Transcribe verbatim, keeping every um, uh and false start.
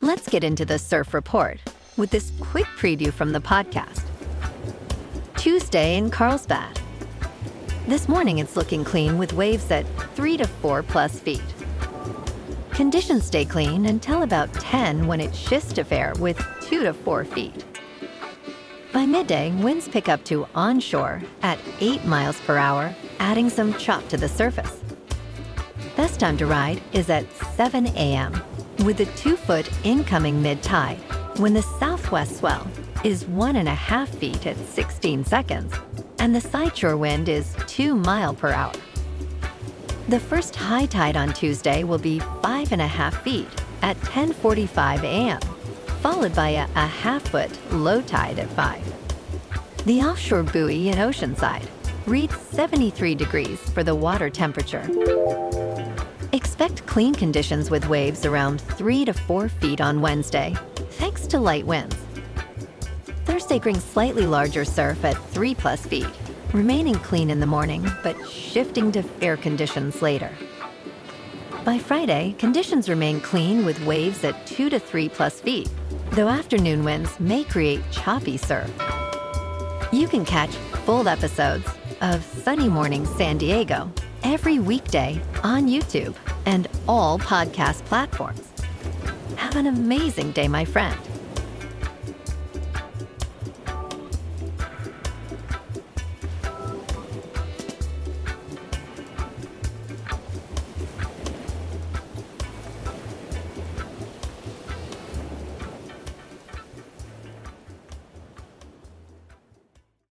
Let's get into the surf report with this quick preview from the podcast. Tuesday in Carlsbad. This morning it's looking clean with waves at three to four plus feet. Conditions stay clean until about ten when it shifts to fair with two to four feet. By midday, winds pick up to onshore at eight miles per hour, adding some chop to the surface. Best time to ride is at seven a.m. with a two-foot incoming mid-tide when the southwest swell is one and a half feet at sixteen seconds and the sideshore wind is two mile per hour. The first high tide on Tuesday will be five and a half feet at ten forty-five a.m., followed by a, a half-foot low tide at five. The offshore buoy in Oceanside reads seventy-three degrees for the water temperature. Expect clean conditions with waves around three to four feet on Wednesday, thanks to light winds. Thursday brings slightly larger surf at three plus feet, remaining clean in the morning, but shifting to fair conditions later. By Friday, conditions remain clean with waves at two to three plus feet, though afternoon winds may create choppy surf. You can catch full episodes of Sunny Morning San Diego every weekday on YouTube and all podcast platforms. Have an amazing day, my friend.